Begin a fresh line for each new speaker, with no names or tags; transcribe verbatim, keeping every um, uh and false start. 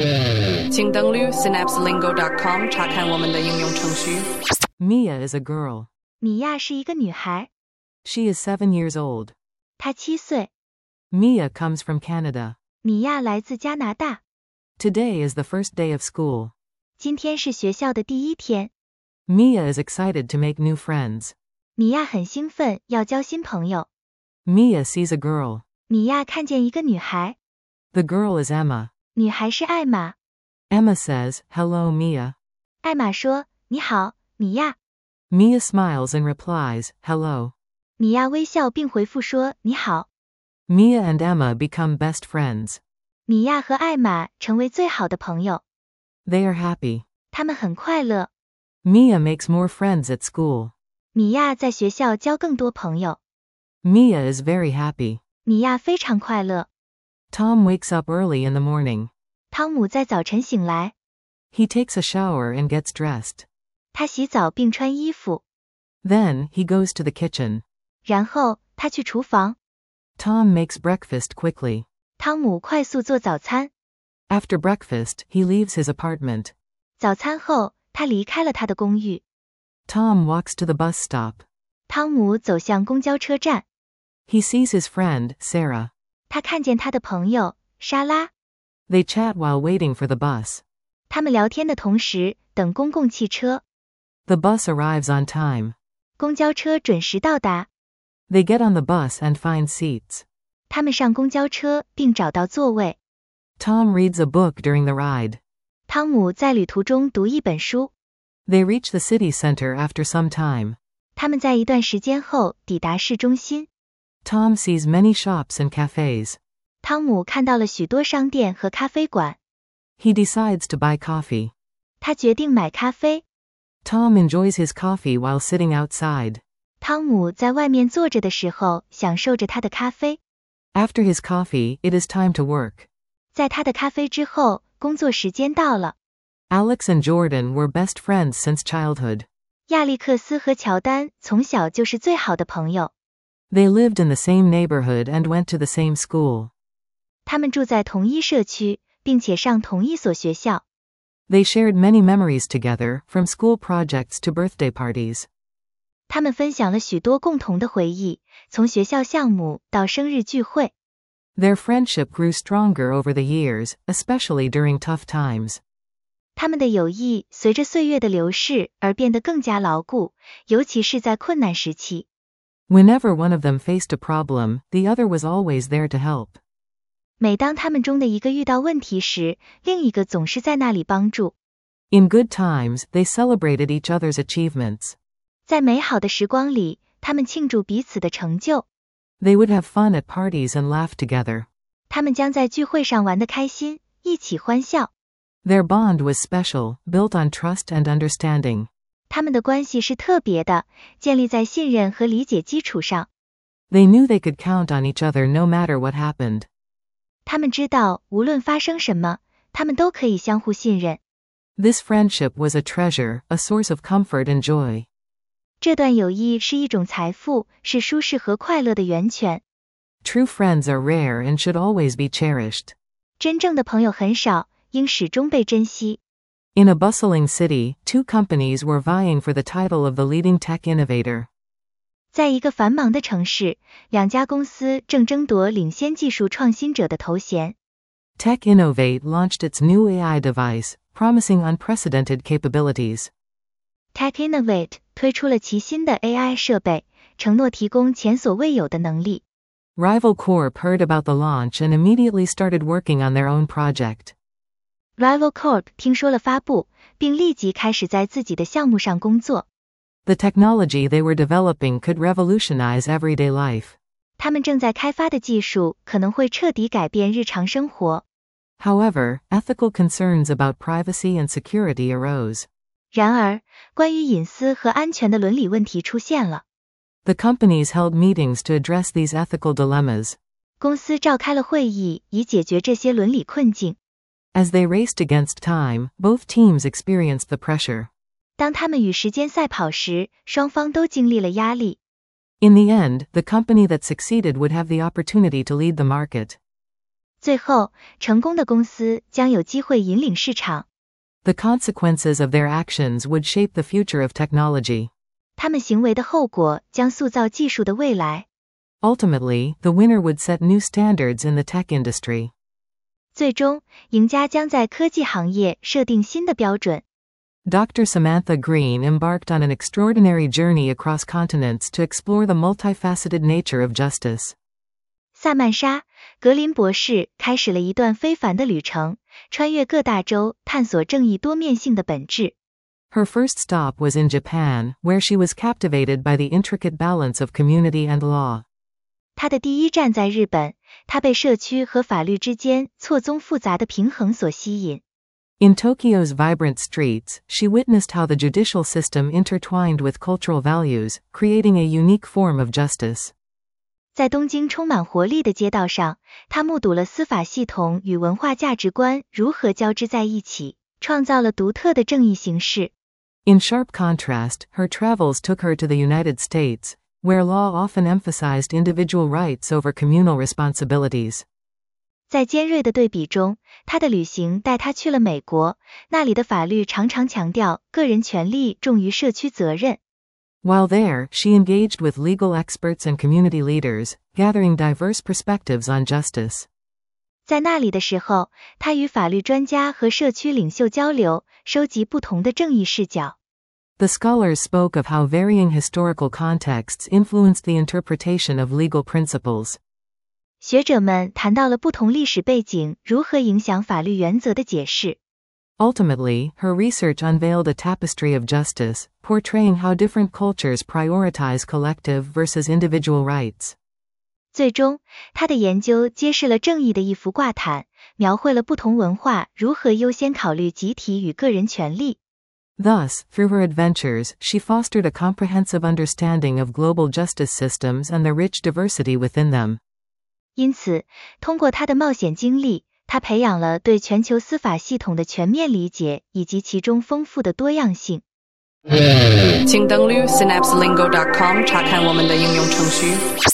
请登录 synapse lingo dot com 查看我们的应用程序。
Mia is a girl.
米娅是一个女孩，
She is seven years old.
她七岁。
Mia comes from Canada.
米娅来自加拿大。
Today is the first day of school.
今天是学校的第一天。
Mia is excited to make new friends.
米娅很兴奋，要交新朋友。
Mia sees a girl.
米娅看见一个女孩，
The girl is Emma.
女孩是艾玛。
Emma says, "Hello, Mia."
艾玛说：“你好，米娅。”
Mia smiles and replies, "Hello."
米娅微笑并回复说：“你好。”
Mia and Emma become best friends.
米娅和艾玛成为最好的朋友。
They are happy.
他们很快乐。
Mia makes more friends at school.
米娅在学校交更多朋友。
Mia is very happy.
米娅非常快乐。
Tom wakes up early in the morning.
汤姆在早晨醒来，
He takes a shower and gets dressed.
他洗澡并穿衣服，
Then, he goes to the kitchen.
然后他去厨房。
Tom makes breakfast quickly.
汤姆快速做早餐。
After breakfast, he leaves his apartment.
早餐后，他离开了他的公寓。
Tom walks to the bus stop.
汤姆走向公交车站，
He sees his friend, Sarah.
他看见他的朋友莎拉。
They chat while waiting for the bus.
他们聊天的同时等公共汽车。
The bus arrives on time.
公交车准时到达。
They get on the bus and find seats.
他们上公交车并找到座位。
Tom reads a book during the ride.
汤姆在旅途中读一本书。
They reach the city center after some time.
他们在一段时间后抵达市中心。
Tom sees many shops and cafes.
汤姆看到了许多商店和咖啡馆。
He decides to buy coffee.
他决定买咖啡。
Tom enjoys his coffee while sitting outside.
汤姆在外面坐着的时候享受着他的咖啡。
After his coffee, it is time to work.
在他的咖啡之后，工作时间到了。
Alex and Jordan were best friends since childhood.
亚历克斯和乔丹从小就是最好的朋友。
They lived in the same neighborhood and went to the same school.
他们住在同一社区，并且上同一所学校。
They shared many memories together, from school projects to birthday parties.
他们分享了许多共同的回忆，从学校项目到生日聚会。
Their friendship grew stronger over the years, especially during tough times.
他们的友谊随着岁月的流逝而变得更加牢固，尤其是在困难时期。
Whenever one of them faced a problem, the other was always there to help.
每当他们中的一个遇到问题时，另一个总是在那里帮助。
In good times, they celebrated each other's achievements.
在美好的时光里，他们庆祝彼此的成就。
They would have fun at parties and laugh together.
他们将在聚会上玩得开心，一起欢笑。
Their bond was special, built on trust and understanding.
他们的关系是特别的，建立在信任和理解基础上。
They knew they could count on each other no matter what happened.
他们知道，无论发生什么，他们都可以相互信任。
This friendship was a treasure, a source of comfort and joy.
这段友谊是一种财富，是舒适和快乐的源泉。
True friends are rare and should always be cherished.
真正的朋友很少，应始终被珍惜。
In a bustling city, two companies were vying for the title of the leading tech innovator.
在一个繁忙的城市，两家公司正争夺领先技术创新者的头衔。
Tech Innovate launched its new A I device, promising unprecedented capabilities.
Tech Innovate 推出了其新的 A I 设备，承诺提供前所未有的能力。
Rival Corp heard about the launch and immediately started working on their own project.
Rival Corp 听说了发布，并立即开始在自己的项目上工作。
The technology they were developing could revolutionize everyday life.
他们正在开发的技术可能会彻底改变日常生活。
However, ethical concerns about privacy and security arose.
然而，关于隐私和安全的伦理问题出现了。
The companies held meetings to address these ethical dilemmas.
公司召开了会议以解决这些伦理困境。
As they raced against time, both teams experienced the pressure.
当他们与时间赛跑时，双方都经历了压力。
In the end, the company that succeeded would have the opportunity to lead the market.
最后，成功的公司将有机会引领市场。
The consequences of their actions would shape the future of technology.
他们行为的后果将塑造技术的未来。
Ultimately, the winner would set new standards in the tech industry.
最终，赢家将在科技行业设定新的标准。
Doctor Samantha Green embarked on an extraordinary journey across continents to explore the multifaceted nature of justice.
萨曼莎·格林博士开始了一段非凡的旅程，穿越各大洲，探索正义多面性的本质。
Her first stop was in Japan, where she was captivated by the intricate balance of community and law.
她的第一站在日本，她被社区和法律之间错综复杂的平衡所吸引。
In Tokyo's vibrant streets, she witnessed how the judicial system intertwined with cultural values, creating a unique form of justice.
在东京充满活力的街道上，她目睹了司法系统与文化价值观如何交织在一起，创造了独特的正义形式。
In sharp contrast, her travels took her to the United States, where law often emphasized individual rights over communal responsibilities.
在尖锐的对比中，她的旅行带她去了美国，那里的法律常常强调个人权利重于社区责任。
While there, she engaged with legal experts and community leaders, gathering diverse perspectives on justice.
在那里的时候，她与法律专家和社区领袖交流，收集不同的正义视角。
The scholars spoke of how varying historical contexts influenced the interpretation of legal principles.
学者们谈到了不同历史背景如何影响法律原则的解释。
Ultimately, her research unveiled a tapestry of justice, portraying how different cultures prioritize collective versus individual rights.
最终，她的研究揭示了正义的一幅挂毯，描绘了不同文化如何优先考虑集体与个人权利。
Thus, through her adventures, she fostered a comprehensive understanding of global justice systems and the rich diversity within them.
因此，通过她的冒险经历，她培养了对全球司法系统的全面理解以及其中丰富的多样性。
请登录 synapse lingo dot com 查看我们的应用程序。